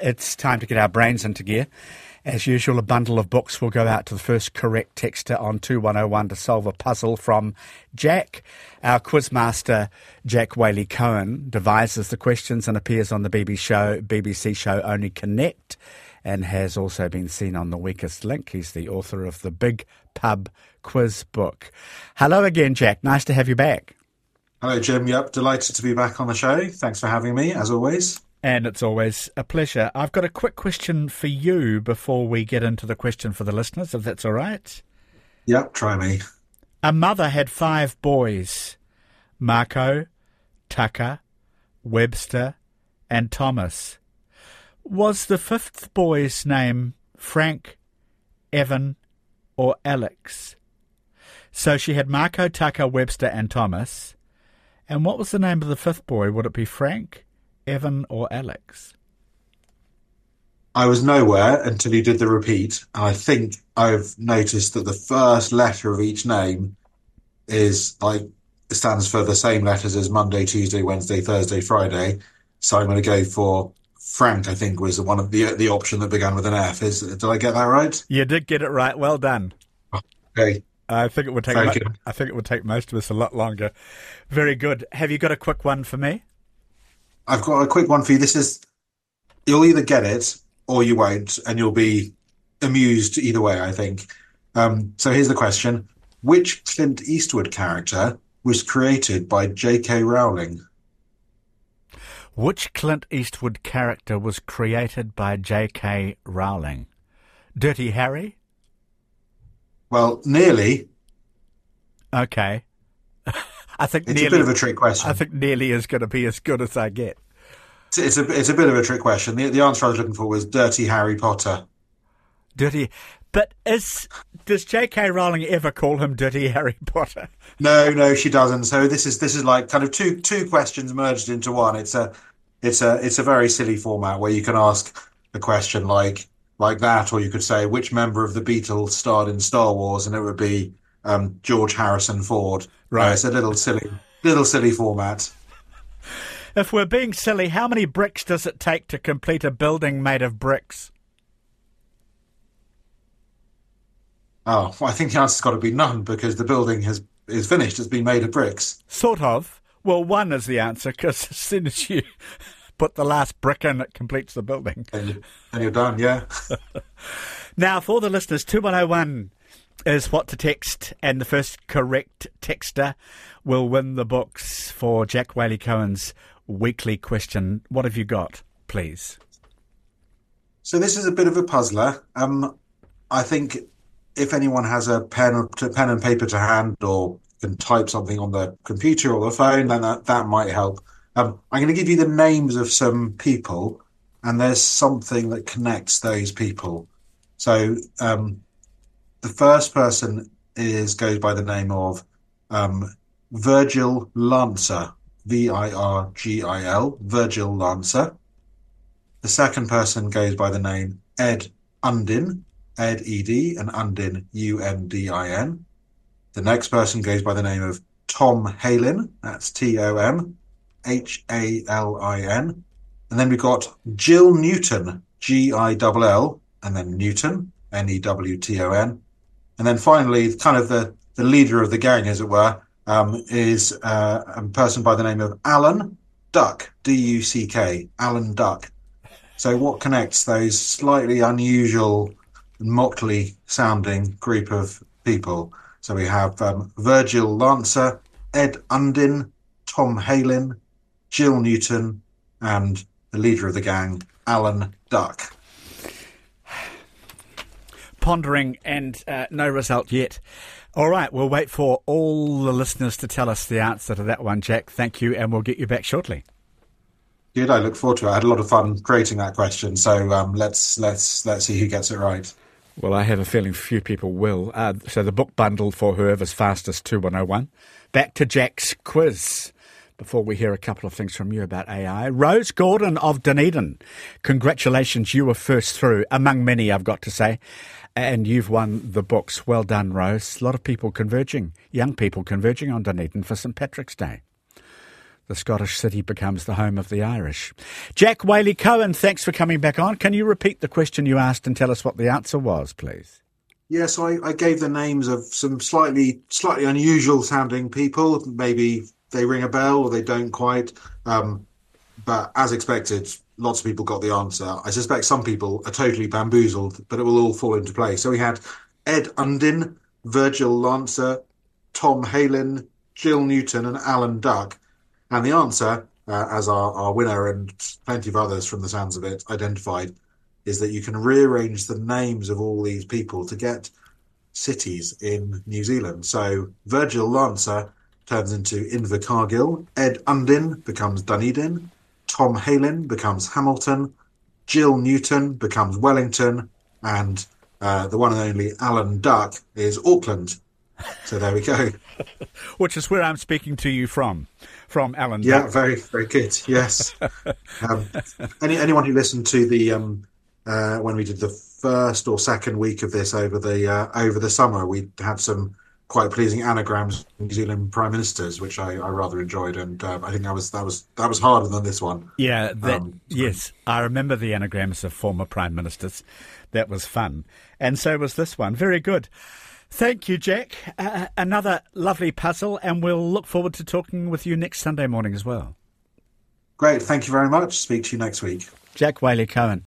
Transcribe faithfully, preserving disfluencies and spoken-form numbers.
it's time to get our brains into gear. As usual, a bundle of books will go out to the first correct texter on two one oh one to solve a puzzle from Jack. Our quizmaster, Jack Whaley-Cohen, devises the questions and appears on the B B C show, B B C show Only Connect, and has also been seen on The Weakest Link. He's the author of the Big Pub Quiz book. Hello again, Jack. Nice to have you back. Hello, Jim. Yep, delighted to be back on the show. Thanks for having me, as always. And it's always a pleasure. I've got a quick question for you before we get into the question for the listeners, if that's all right. Yep, try me. A mother had five boys, Marco, Tucker, Webster, and Thomas. Was the fifth boy's name Frank, Evan, or Alex? So she had Marco, Tucker, Webster, and Thomas. And what was the name of the fifth boy? Would it be Frank, Evan, or Alex? I was nowhere until you did the repeat. And I think I've noticed that the first letter of each name is like, it stands for the same letters as Monday, Tuesday, Wednesday, Thursday, Friday. So I'm going to go for Frank, I think, was the one of the the option that began with an F. Is did I get that right? You did get it right. Well done. Okay. I think it would take. Mo- I think it would take most of us a lot longer. Very good. Have you got a quick one for me? I've got a quick one for you. This is, you'll either get it or you won't, and you'll be amused either way, I think. Um, so here's the question. Which Clint Eastwood character was created by J K Rowling? Which Clint Eastwood character was created by J K Rowling? Dirty Harry? Well, nearly. Okay. I think it's nearly, a bit of a trick question. I think nearly is going to be as good as I get. It's, it's a it's a bit of a trick question. The the answer I was looking for was Dirty Harry Potter. Dirty, but is does J K Rowling ever call him Dirty Harry Potter? No, no, she doesn't. So this is this is like kind of two two questions merged into one. It's a it's a it's a very silly format where you can ask a question like like that, or you could say which member of the Beatles starred in Star Wars, and it would be um, George Harrison Ford. Right. Uh, it's a little silly little silly format. If we're being silly, how many bricks does it take to complete a building made of bricks? Oh, well, I think the answer's got to be none, because the building has is finished. It's been made of bricks. Sort of. Well, one is the answer, because as soon as you put the last brick in, it completes the building. And, you, and you're done, yeah. Now, for the listeners, two one oh one is what to text, and the first correct texter will win the books for Jack Whaley-Cohen's weekly question. What have you got, please? So this is a bit of a puzzler. Um, I think if anyone has a pen, pen and paper to hand, or can type something on the computer or the phone, then that, that might help. Um, I'm going to give you the names of some people, and there's something that connects those people. So um, the first person is goes by the name of um, Virgil Lancer, V I R G I L, Virgil Lancer. The second person goes by the name Ed Undin, Ed E D, and Undin U N D I N. The next person goes by the name of Tom Halin, that's T O M H A L I N. And then we've got Jill Newton, G I L L, and then Newton, N E W T O N. And then finally, kind of the, the leader of the gang, as it were, um, is uh, a person by the name of Alan Duck, D U C K, Alan Duck. So what connects those slightly unusual, motley sounding group of people? So we have um, Virgil Lancer, Ed Undin, Tom Halin, Jill Newton, and the leader of the gang, Alan Duck. Pondering and uh, no result yet. All right, we'll wait for all the listeners to tell us the answer to that one, Jack. Thank you, and we'll get you back shortly. Good, I look forward to it. I had a lot of fun creating that question, so um, let's let's let's see who gets it right. Well, I have a feeling few people will. Uh, so the book bundle for whoever's fastest, two one oh one. Back to Jack's quiz before we hear a couple of things from you about A I. Rose Gordon of Dunedin, congratulations, you were first through, among many, I've got to say, and you've won the books. Well done, Rose. A lot of people converging, young people converging on Dunedin for Saint Patrick's Day. the Scottish city becomes the home of the Irish. Jack Whaley-Cohen, thanks for coming back on. Can you repeat the question you asked and tell us what the answer was, please? Yeah, so I, I gave the names of some slightly slightly unusual sounding people. Maybe they ring a bell or they don't quite. Um, but as expected, lots of people got the answer. I suspect some people are totally bamboozled, but it will all fall into place. So we had Ed Undin, Virgil Lancer, Tom Halin, Jill Newton and Alan Duck. And the answer, uh, as our, our winner and plenty of others from the sounds of it identified, is that you can rearrange the names of all these people to get cities in New Zealand. So Virgil Lancer turns into Invercargill, Ed Undin becomes Dunedin, Tom Halin becomes Hamilton, Jill Newton becomes Wellington, and uh, the one and only Alan Duck is Auckland. So there we go. Which is where I'm speaking to you from, from Alan Yeah, Duck. very, very good, yes. um, any, anyone who listened to the... Um, Uh, when we did the first or second week of this over the uh, over the summer, we had some quite pleasing anagrams from New Zealand prime ministers, which I, I rather enjoyed, and um, I think that was that was that was harder than this one. Yeah, that, um, yes, I remember the anagrams of former prime ministers. That was fun, and so was this one. Very good. Thank you, Jack. Uh, another lovely puzzle, and we'll look forward to talking with you next Sunday morning as well. Great, thank you very much. Speak to you next week. Jack Whaley-Cohen.